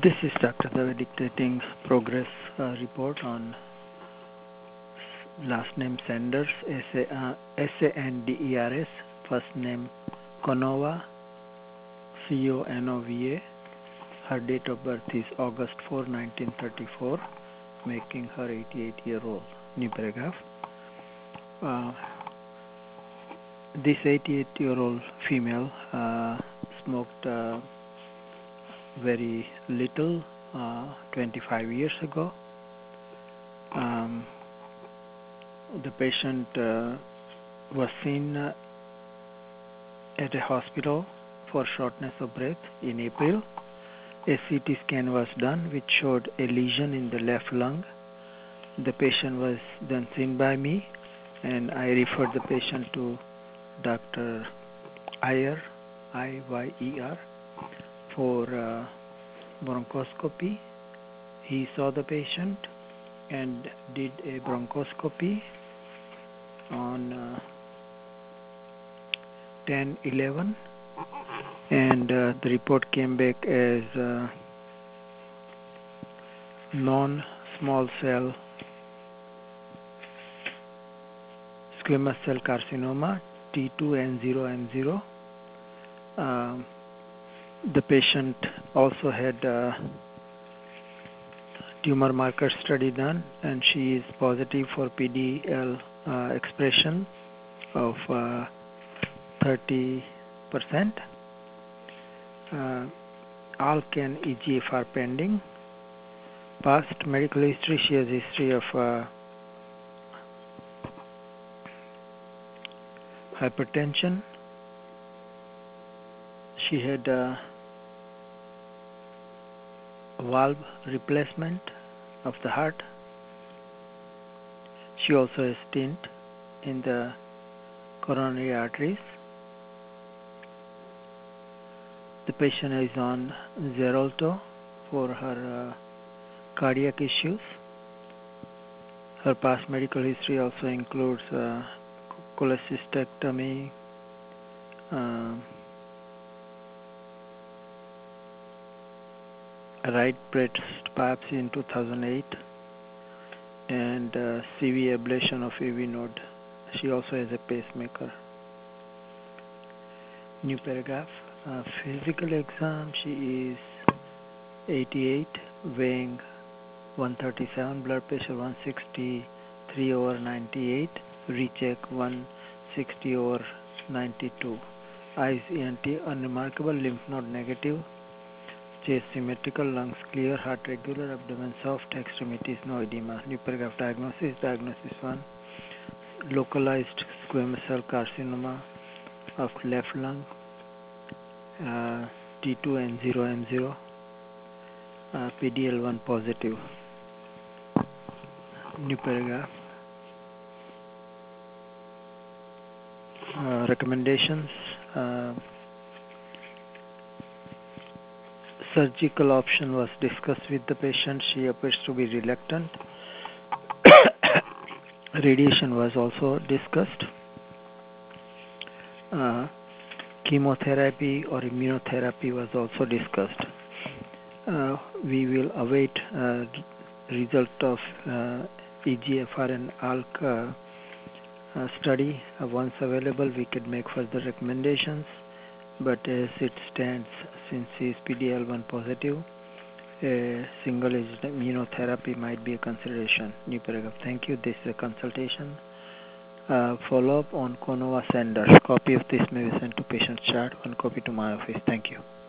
This is Dr. Dave dictating progress report on last name Sanders, S-A-N-D-E-R-S, first name Conova, C-O-N-O-V-A. Her date of birth is August 4, 1934, making her 88-year-old. New paragraph. This 88-year-old female smoked very little 25 years ago. The patient was seen at a hospital for shortness of breath in April. A CT scan was done which showed a lesion in the left lung. The patient was then seen by me, and I referred the patient to Dr. Iyer, I-Y-E-R, for bronchoscopy. He saw the patient and did a bronchoscopy on 10/11, and the report came back as non-small cell squamous cell carcinoma, T2N0M0. The patient also had tumor marker study done, and she is positive for PDL expression of 30%. ALK and EGFR pending. Past medical history, she has history of hypertension. She had valve replacement of the heart. She also has stent in the coronary arteries. The patient is on Xarelto for her cardiac issues. Her past medical history also includes cholecystectomy, right breast biopsy in 2008, and CV ablation of AV node. She also has a pacemaker. New paragraph. Physical exam. She is 88, weighing 137, blood pressure 163/98, recheck 160/92. Eyes ENT unremarkable, lymph node negative, chest symmetrical, lungs clear, heart regular, abdomen soft, extremities no edema. New paragraph. Diagnosis. Diagnosis 1. Localized squamous cell carcinoma of left lung, T2N0M0, PDL1 positive. New paragraph. Recommendations. Surgical option was discussed with the patient. She appears to be reluctant. Radiation was also discussed. Chemotherapy or immunotherapy was also discussed. We will await result of EGFR and ALK study. Once available, we could make further recommendations, but as it stands, since he is PDL1 positive, a single-agent immunotherapy might be a consideration. New paragraph. Thank you. This is a consultation. Follow-up on Conova Sanders. Copy of this may be sent to patient chart. One copy to my office. Thank you.